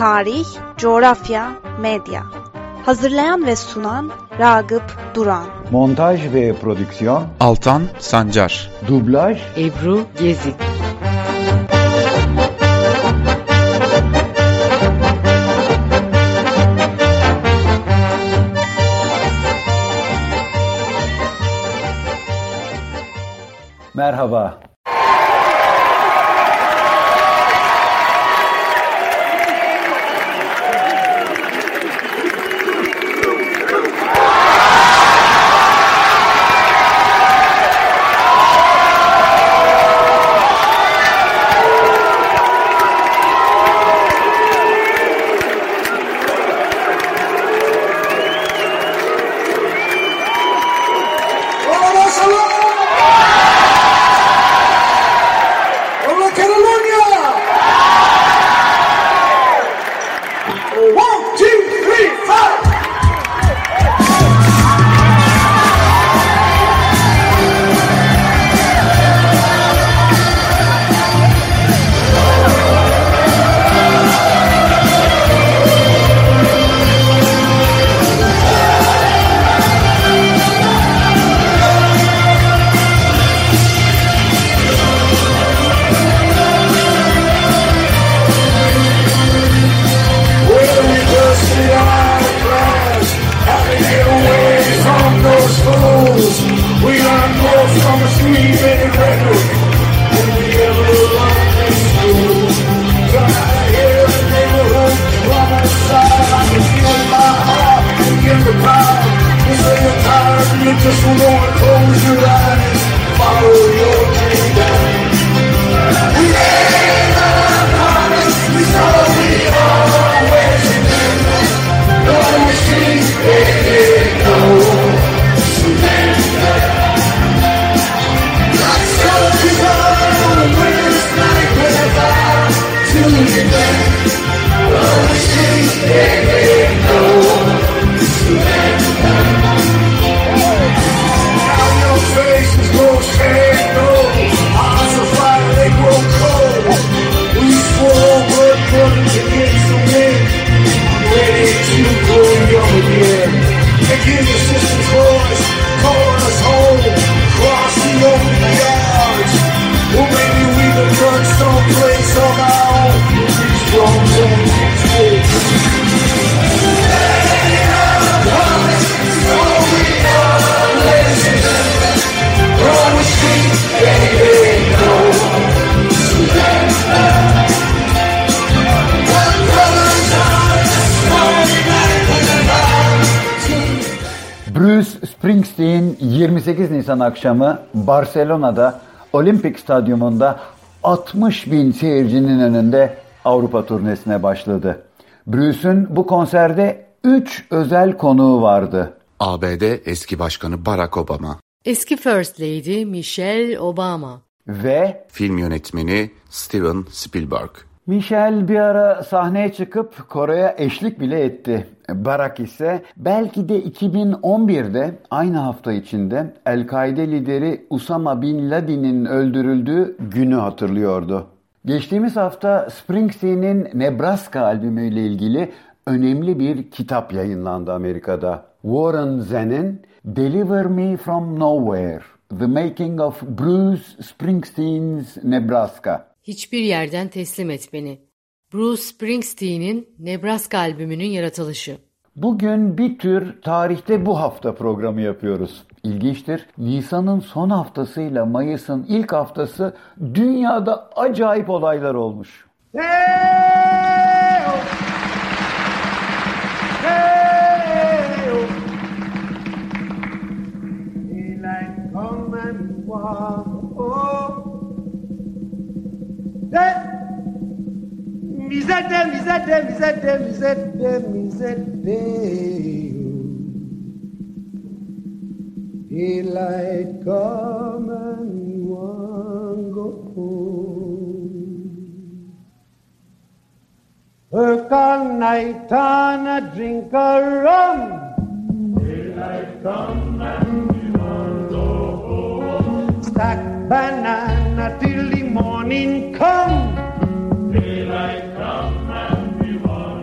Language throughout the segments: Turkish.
tarih, coğrafya, medya. Hazırlayan ve sunan Ragıp Duran. Montaj ve prodüksiyon Altan Sancar. Dublaj Ebru Gezik. Merhaba. Bruce Springsteen 28 Nisan akşamı Barcelona'da Olimpik Stadyumunda 60 bin seyircinin önünde Avrupa turnesine başladı. Bruce'un bu konserde 3 özel konuğu vardı. ABD eski başkanı Barack Obama, Eski First Lady Michelle Obama Ve film yönetmeni Steven Spielberg. Michelle bir ara sahneye çıkıp Kore'ye eşlik bile etti. Barack ise belki de 2011'de aynı hafta içinde El-Kaide lideri Usama Bin Laden'in öldürüldüğü günü hatırlıyordu. Geçtiğimiz hafta Springsteen'in Nebraska albümüyle ilgili önemli bir kitap yayınlandı Amerika'da. Warren Zenn'in Deliver Me From Nowhere, The Making of Bruce Springsteen's Nebraska. Hiçbir yerden teslim et beni. Bruce Springsteen'in Nebraska albümünün yaratılışı. Bugün bir tür tarihte bu hafta programı yapıyoruz. İlginçtir. Nisan'ın son haftasıyla Mayıs'ın ilk haftası dünyada acayip olaylar olmuş. Daylight come and one go home. Work all night on a drink of rum. Daylight come and one go home. Stack banana till the morning come. Daylight come and we want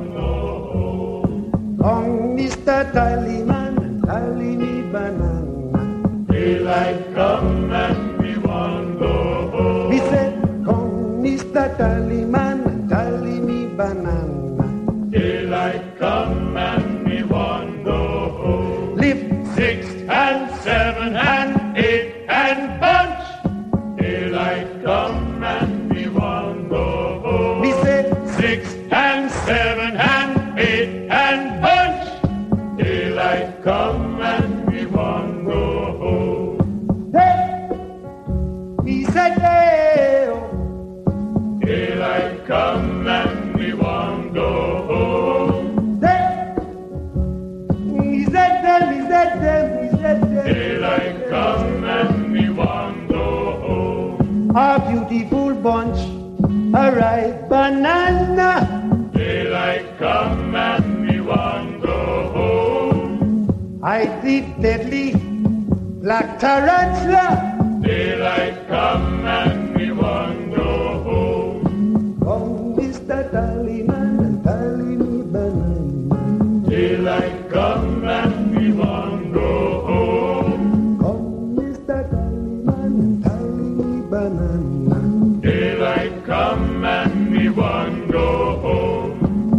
tally man, tally me banana. Daylight come and we want go home. Me said, come, Mr. Tally man, tally me banana. Daylight come and we want go home. Lift 6 and 7 and 8 and bunch. Daylight come and we want go home. Me said 6 and 7 and 8 and bunch. Daylight come and we want go home. Hey, he said, hey, oh. Daylight come and we want go home. Hey, he said them, he said them, he said them. Daylight come and we want go home. A beautiful bunch, a ripe banana. Daylight come and we want go home. I the deadly black tarantula. Daylight come and we want go home. Come, Mr. Tallyman, and tally me banana. Daylight come and we want go home. Come, Mr. Tallyman, and tally me banana. Daylight come and we want go home.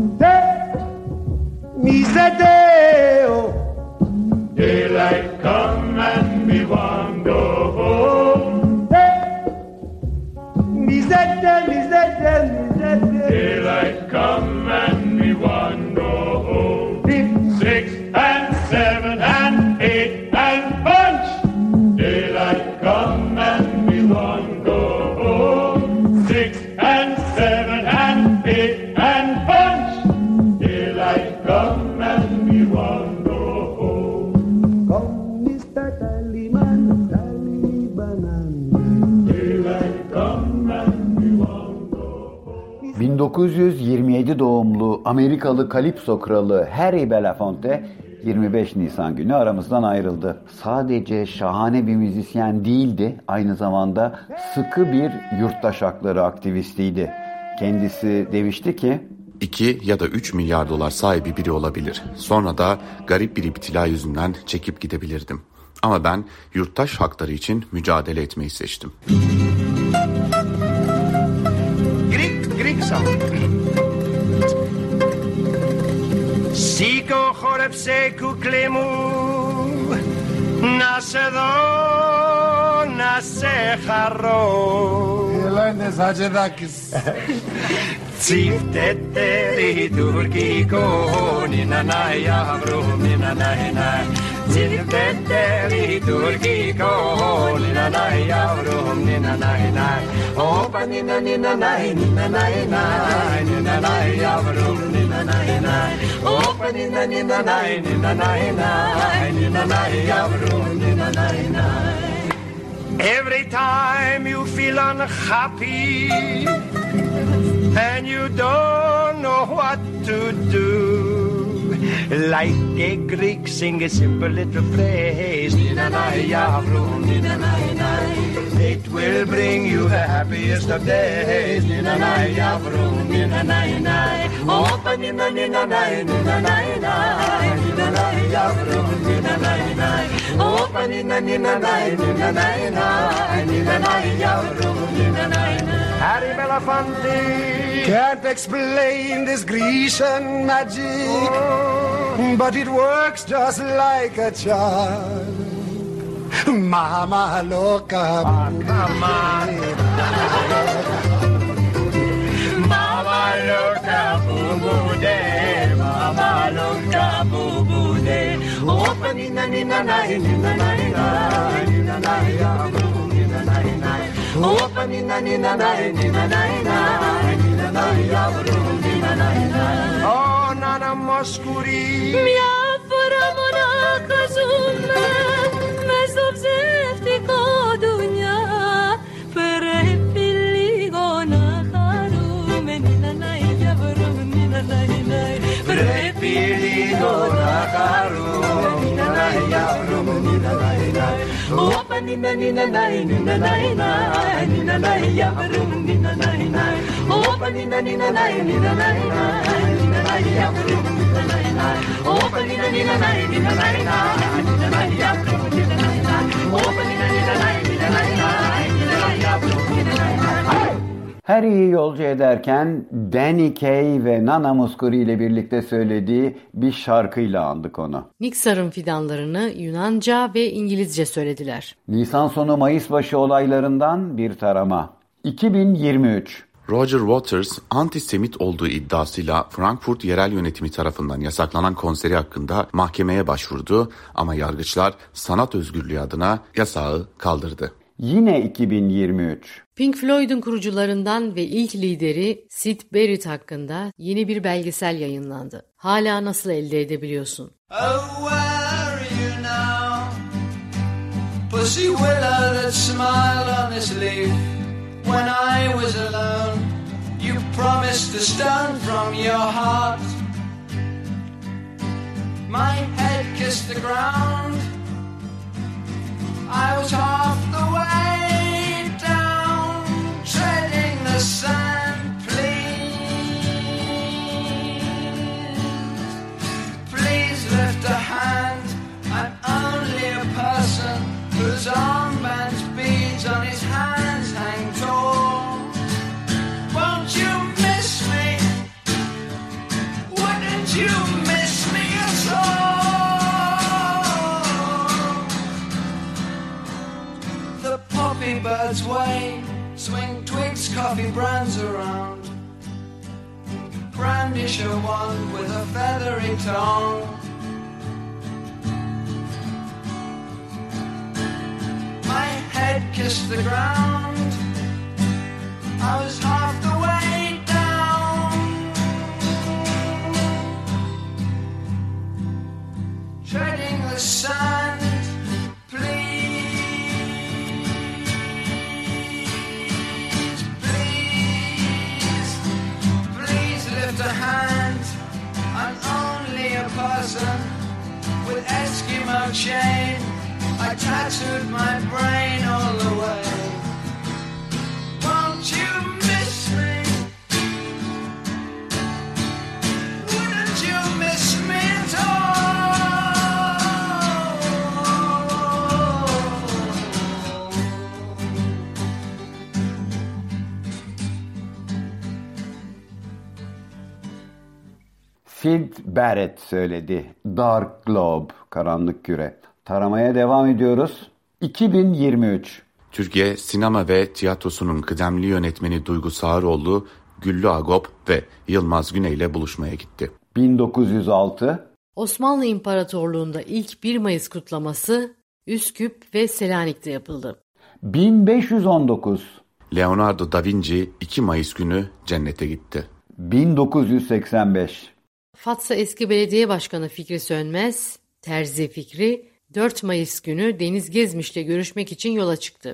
Me said oh. Daylight come and we want go home. Me said them, me said them, me said them. Daylight come and we want go home. 6 and 7 and 8 and bunch. Daylight come and we want go home. 6 and 7 and 8 and bunch. Daylight come and we want go home. Come, Mr. Tallyman, tally banana. Daylight come and we want go home. 1927 doğumlu Amerikalı kalipso kralı Harry Belafonte 25 Nisan günü aramızdan ayrıldı. Sadece şahane bir müzisyen değildi, aynı zamanda sıkı bir yurttaş hakları aktivistiydi. Kendisi demişti ki, 2 ya da 3 milyar dolar sahibi biri olabilir. Sonra da garip bir iptila yüzünden çekip gidebilirdim. Ama ben yurttaş hakları için mücadele etmeyi seçtim. Greek song. Siko χόρεψε κουκλί μου, να σε δω, να σε χαρώ. Ελένε Ζατζεδάκης. Τσίφτεται λειτουργικό, νίνα να ιαυρού, νίνα να ινά. Τσίφτεται λειτουργικό, νίνα να ιαυρού, νίνα να ινά. Όπα νίνα νίνα να νίνα να ινά, νίνα να ιαυρού, νίνα να ινά. Όπα νίνα νίνα να νίνα να ινά, νίνα να ιαυρού, νίνα να ινά. Every time you feel unhappy and you don't know what to do, like a Greek, sing a simple little phrase. It will bring you the happiest of days. Opa nina nina nai nina nai nai nina nai yavrum nina nai nai. Opa nina nina nai nina nai nai nina nai yavrum nina nai nai. Harry Belafonte Can't explain this Grecian magic, but it works just like a charm. Mama loca, Mama loca, boo-boo-de, Mama loca, boo-boo-de. Opa nina nina nai nina nai nai nina nai yavrum nina nai nai. Opa nina nina nai nina nai nai nina nai yavrum nina nai nai. Oh nana moskuri Μια φορά μονάχα ζούμε μες στο ψεύτικο δουνιά. Πρέπει λίγο να χαρούμε, νίνα νάι γιαβρούμε, νίνα νάι νάι. Πρέπει λίγο να χαρούμε, νίνα νάι γιαβρούμε, νίνα νάι νάι. Όπα νίνα νίνα νάι νίνα νάι νάι νίνα νάι γιαβρούμε, νίνα νάι νάι. Όπα νίνα νίνα νάι νίνα νάι νάι νίνα νάι γιαβρούμε. Her iyi yolcu ederken Danny Kaye ve Nana Mouskouri ile birlikte söylediği bir şarkıyla andık onu. Niksar'ın fidanlarını Yunanca ve İngilizce söylediler. Nisan sonu Mayıs başı olaylarından bir tarama. 2023. Roger Waters, antisemit olduğu iddiasıyla Frankfurt yerel yönetimi tarafından yasaklanan konseri hakkında mahkemeye başvurdu ama yargıçlar sanat özgürlüğü adına yasağı kaldırdı. Yine 2023. Pink Floyd'un kurucularından ve ilk lideri Syd Barrett hakkında yeni bir belgesel yayınlandı. Hala nasıl elde edebiliyorsun? Oh, where are you now? Pussy willow that smiled on this leaf. When I was alone, you promised a stone from your heart. My head kissed the ground. I was half the way down, treading the sand. Please lift a hand. I'm only a person whose armbands, beads on his hands hang tall. Won't you miss me? Wouldn't you miss me at all? The poppy birds wave, swing twigs, coffee brands around. Brandish a wand with a feathery tongue. My head kissed the ground. I was half the way down, treading the sand. Please lift a hand. I'm only a person with Eskimo chain. I tattooed my brain all the way. Won't you miss me? Wouldn't you miss me at all? Syd Barrett söyledi. Dark Globe, karanlık küre. Taramaya devam ediyoruz. 2023. Türkiye sinema ve tiyatrosunun kıdemli yönetmeni Duygu Sağıroğlu, Güllü Agop ve Yılmaz Güney ile buluşmaya gitti. 1906. Osmanlı İmparatorluğu'nda ilk 1 Mayıs kutlaması Üsküp ve Selanik'te yapıldı. 1519. Leonardo da Vinci 2 Mayıs günü cennete gitti. 1985. Fatsa eski belediye başkanı Fikri Sönmez, Terzi Fikri, 4 Mayıs günü Deniz Gezmiş'le görüşmek için yola çıktı.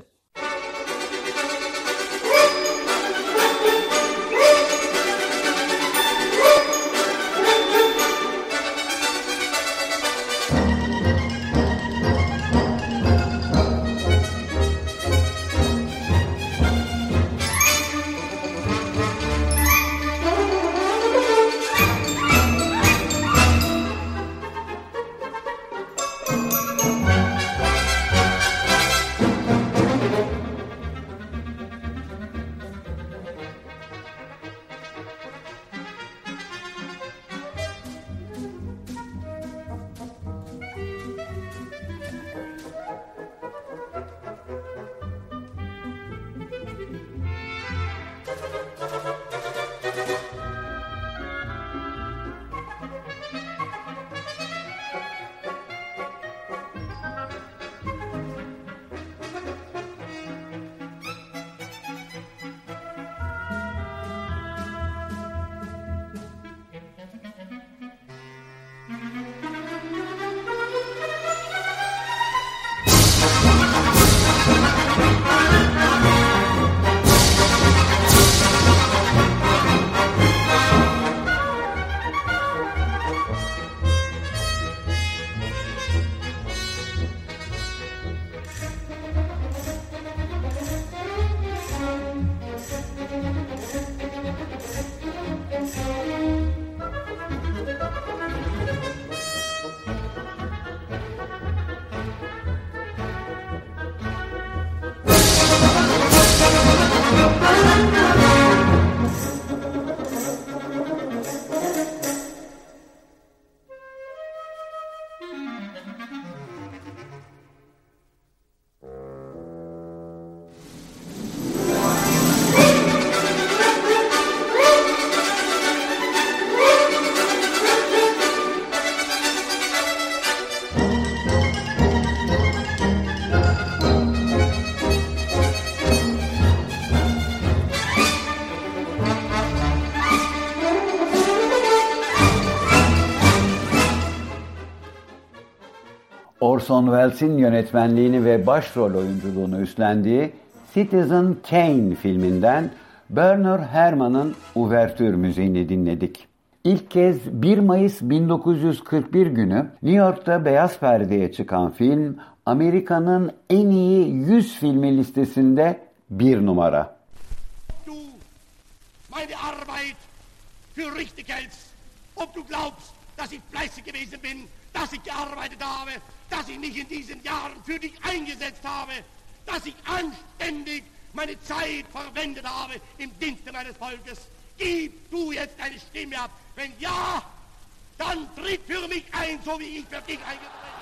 Orson Welles'in yönetmenliğini ve başrol oyunculuğunu üstlendiği Citizen Kane filminden Bernard Herrmann'ın uvertür müziğini dinledik. İlk kez 1 Mayıs 1941 günü New York'ta beyaz perdeye çıkan film, Amerika'nın en iyi 100 filmi listesinde 1 numara. Du meine Arbeit für richtig hältst, ob du glaubst, dass ich fleißig gewesen bin, dass ich gearbeitet habe, dass ich mich in diesen Jahren für dich eingesetzt habe, dass ich anständig meine Zeit verwendet habe im Dienste meines Volkes. Gib du jetzt deine Stimme ab. Wenn ja, dann tritt für mich ein, so wie ich für dich eingetreten bin.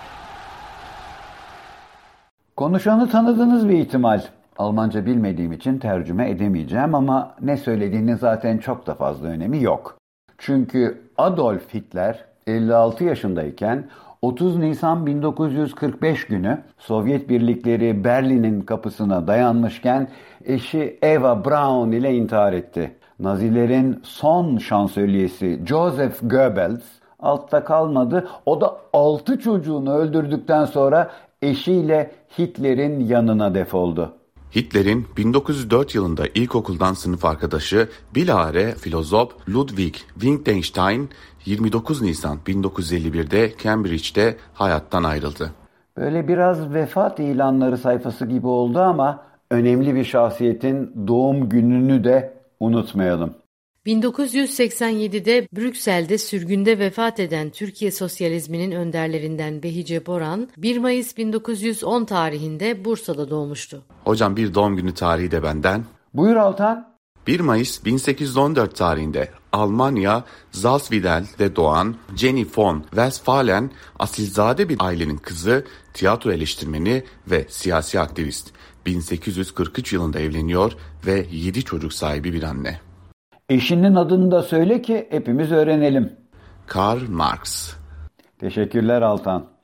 Konuşanı tanıdığınız bir ihtimal. Almanca bilmediğim için tercüme edemeyeceğim ama ne söylediğinin zaten çok da fazla önemi yok. Çünkü Adolf Hitler 56 yaşındayken 30 Nisan 1945 günü Sovyet birlikleri Berlin'in kapısına dayanmışken eşi Eva Braun ile intihar etti. Nazilerin son şansölyesi Joseph Goebbels altta kalmadı. O da 6 çocuğunu öldürdükten sonra eşiyle Hitler'in yanına defoldu. Hitler'in 1904 yılında ilkokuldan sınıf arkadaşı bilahare filozof Ludwig Wittgenstein 29 Nisan 1951'de Cambridge'de hayattan ayrıldı. Böyle biraz vefat ilanları sayfası gibi oldu ama önemli bir şahsiyetin doğum gününü de unutmayalım. 1987'de Brüksel'de sürgünde vefat eden Türkiye Sosyalizminin önderlerinden Behice Boran, 1 Mayıs 1910 tarihinde Bursa'da doğmuştu. Hocam bir doğum günü tarihi de benden. Buyur Altan. 1 Mayıs 1814 tarihinde Almanya Salzwedell'de doğan Jenny von Westphalen, asilzade bir ailenin kızı, tiyatro eleştirmeni ve siyasi aktivist. 1843 yılında evleniyor ve 7 çocuk sahibi bir anne. Eşinin adını da söyle ki hepimiz öğrenelim. Karl Marx. Teşekkürler Altan.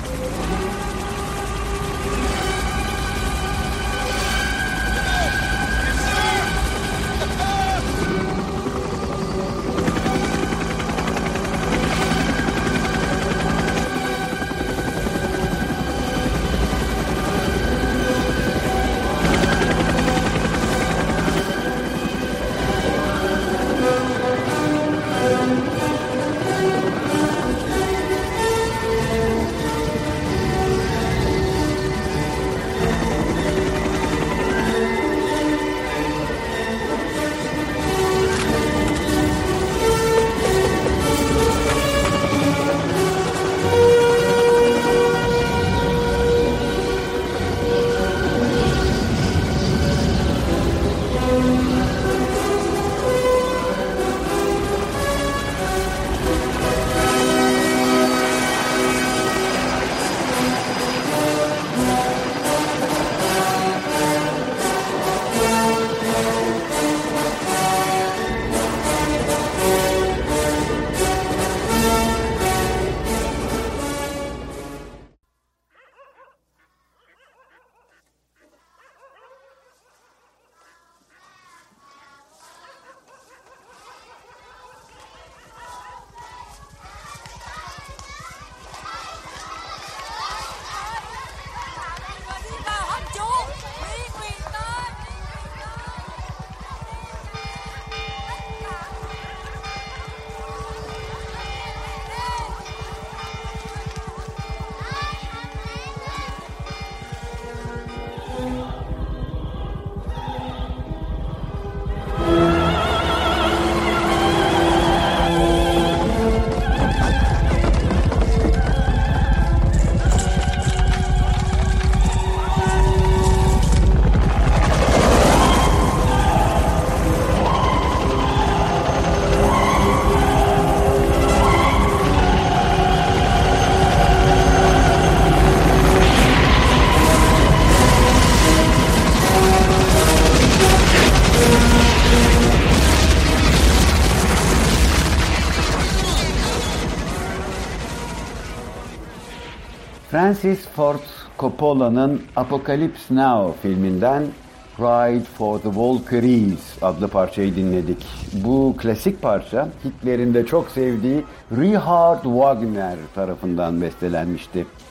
Francis Ford Coppola'nın Apocalypse Now filminden Ride for the Valkyries adlı parçayı dinledik. Bu klasik parça Hitler'in de çok sevdiği Richard Wagner tarafından bestelenmişti.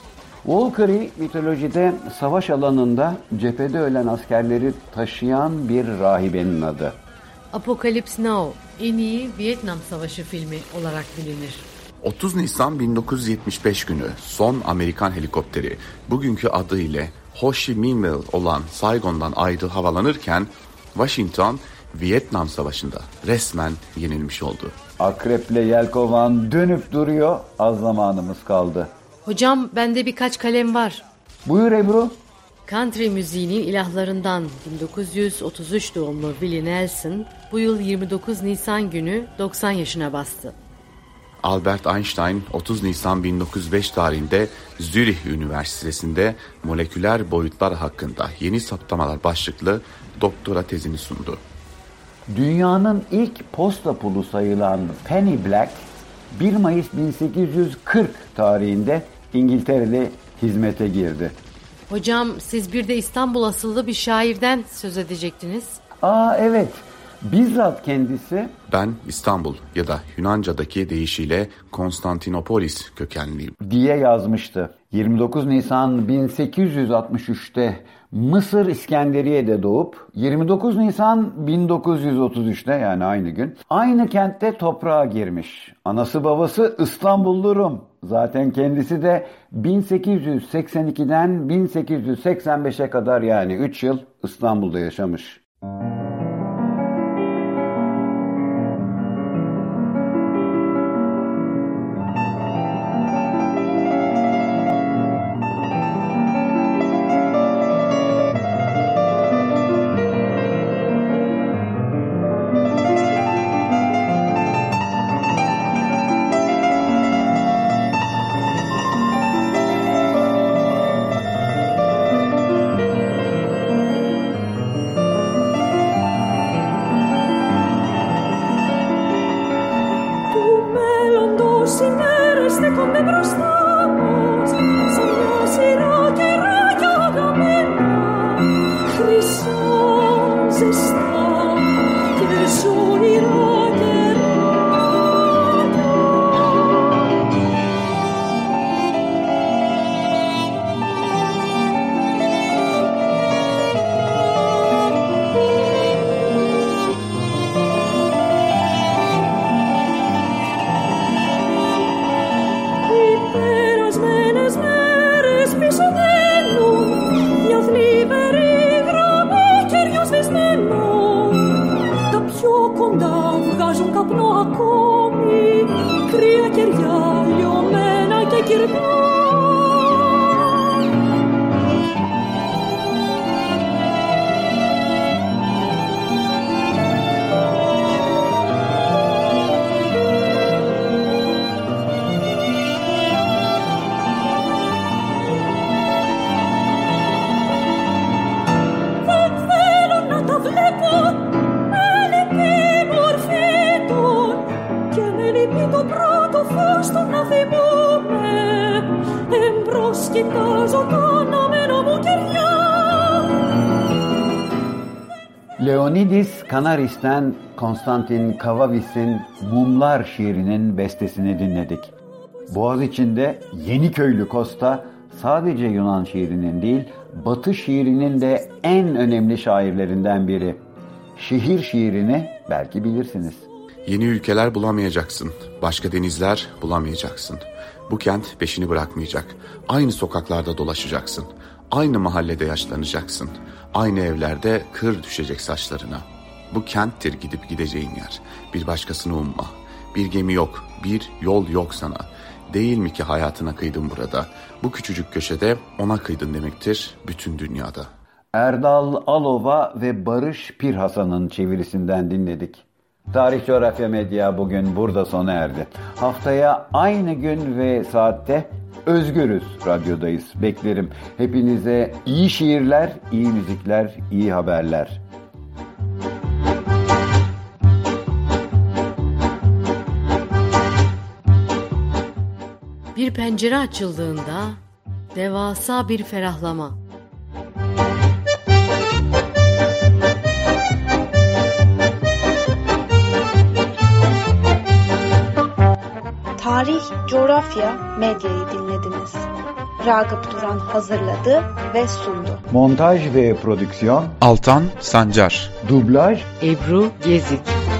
Valkyrie mitolojide savaş alanında cephede ölen askerleri taşıyan bir rahibenin adı. Apocalypse Now en iyi Vietnam Savaşı filmi olarak bilinir. 30 Nisan 1975 günü son Amerikan helikopteri bugünkü adıyla Ho Chi Minh olan Saigon'dan ayrı havalanırken Washington Vietnam Savaşı'nda resmen yenilmiş oldu. Akreple yelkovan dönüp duruyor. Az zamanımız kaldı. Hocam bende birkaç kalem var. Buyur Ebru. Country müziğinin ilahlarından 1933 doğumlu Willie Nelson bu yıl 29 Nisan günü 90 yaşına bastı. Albert Einstein 30 Nisan 1905 tarihinde Zürih Üniversitesi'nde moleküler boyutlar hakkında yeni saptamalar başlıklı doktora tezini sundu. Dünyanın ilk posta pulu sayılan Penny Black 1 Mayıs 1840 tarihinde İngiltere'de hizmete girdi. Hocam siz bir de İstanbul asıllı bir şairden söz edecektiniz. Evet. Bizzat kendisi Ben İstanbul ya da Yunanca'daki deyişiyle Konstantinopolis kökenliyim diye yazmıştı. 29 Nisan 1863'te Mısır İskenderiye'de doğup 29 Nisan 1933'te yani aynı gün aynı kentte toprağa girmiş. Anası babası İstanbullu Rum. Zaten kendisi de 1882'den 1885'e kadar yani 3 yıl İstanbul'da yaşamış. Leonidis Kanaris'ten Konstantin Kavavis'in Mumlar şiirinin bestesini dinledik. Boğaziçi'nde Yeniköylü Kosta sadece Yunan şiirinin değil, Batı şiirinin de en önemli şairlerinden biri. Şehir şiirini belki bilirsiniz. Yeni ülkeler bulamayacaksın, başka denizler bulamayacaksın. Bu kent peşini bırakmayacak. Aynı sokaklarda dolaşacaksın. Aynı mahallede yaşlanacaksın. Aynı evlerde kır düşecek saçlarına. Bu kenttir gidip gideceğin yer. Bir başkasını umma. Bir gemi yok, bir yol yok sana. Değil mi ki hayatına kıydın burada? Bu küçücük köşede ona kıydın demektir bütün dünyada. Erdal Alova ve Barış Pirhasan'ın çevirisinden dinledik. Tarih Coğrafya Medya bugün burada sona erdi. Haftaya aynı gün ve saatte Özgürüz Radyo'dayız. Beklerim. Hepinize iyi şiirler, iyi müzikler, iyi haberler. Bir pencere açıldığında devasa bir ferahlama. Tarih, coğrafya, medyayı dinlediniz. Ragıp Duran hazırladı ve sundu. Montaj ve prodüksiyon Altan Sancar. Dublaj Ebru Gezik.